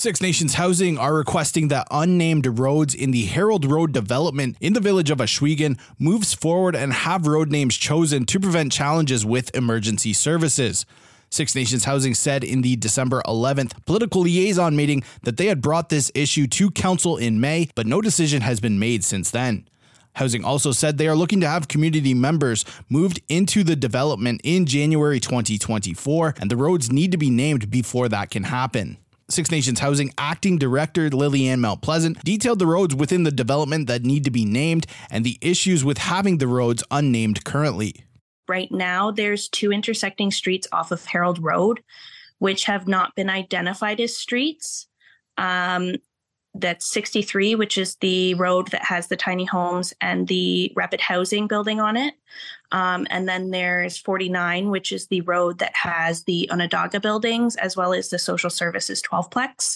Six Nations Housing are requesting that unnamed roads in the Harold Road development in the village of Ohsweken moves forward and have road names chosen to prevent challenges with emergency services. Six Nations Housing said in the December 11th political liaison meeting that they had brought this issue to council in May, but no decision has been made since then. Housing also said they are looking to have community members moved into the development in January 2024, and the roads need to be named before that can happen. Six Nations Housing Acting Director Lillian Mount Pleasant detailed the roads within the development that need to be named and the issues with having the roads unnamed currently. Right now, there's two intersecting streets off of Harold Road, which have not been identified as streets. That's 63, which is the road that has the tiny homes and the rapid housing building on it. And then there's 49, which is the road that has the Onondaga buildings, as well as the social services 12-plex.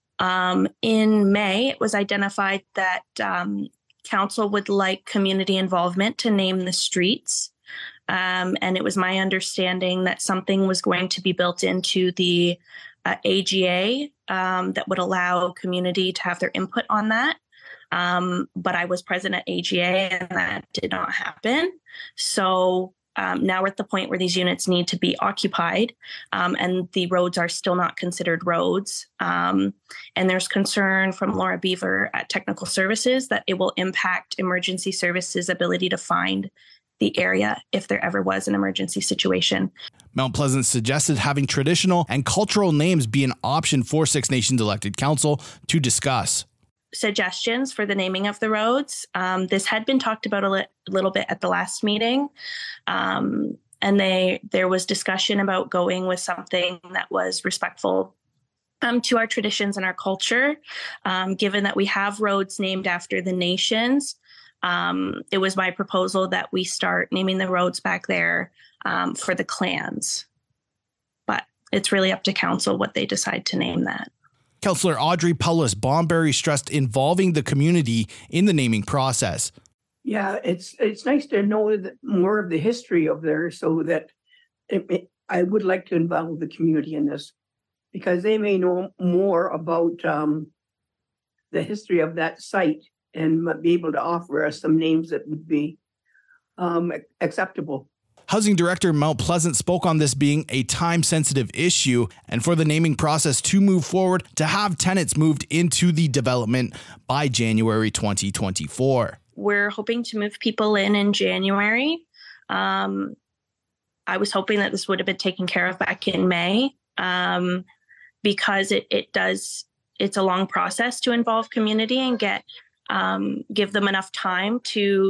In May, it was identified that council would like community involvement to name the streets. And it was my understanding that something was going to be built into the AGA that would allow community to have their input on that. But I was present at AGA and that did not happen. So now we're at the point where these units need to be occupied and the roads are still not considered roads. And there's concern from Laura Beaver at Technical Services that it will impact emergency services ability to find the area if there ever was an emergency situation. Mount Pleasant suggested having traditional and cultural names be an option for Six Nations elected council to discuss. Suggestions for the naming of the roads. This had been talked about a little bit at the last meeting. And there was discussion about going with something that was respectful to our traditions and our culture. Given that we have roads named after the nations, it was my proposal that we start naming the roads back there for the clans. But it's really up to council what they decide to name that. Councillor Audrey Paulus-Bomberry stressed involving the community in the naming process. Yeah, it's nice to know more of the history of there so that I would like to involve the community in this because they may know more about the history of that site and be able to offer us some names that would be acceptable. Housing Director Mount Pleasant spoke on this being a time-sensitive issue and for the naming process to move forward to have tenants moved into the development by January 2024. We're hoping to move people in January. I was hoping that this would have been taken care of back in May because it's a long process to involve community and give them enough time to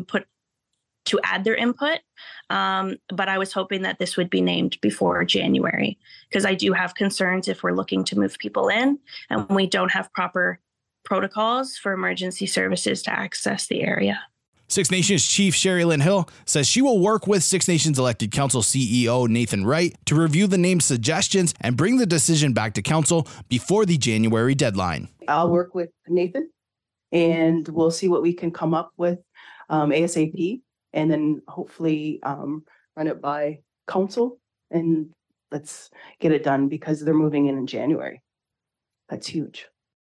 add their input. But I was hoping that this would be named before January because I do have concerns if we're looking to move people in and we don't have proper protocols for emergency services to access the area. Six Nations Chief Sherry Lynn Hill says she will work with Six Nations elected council CEO Nathan Wright to review the name suggestions and bring the decision back to council before the January deadline. I'll work with Nathan and we'll see what we can come up with ASAP. And then hopefully run it by council and let's get it done because they're moving in January. That's huge.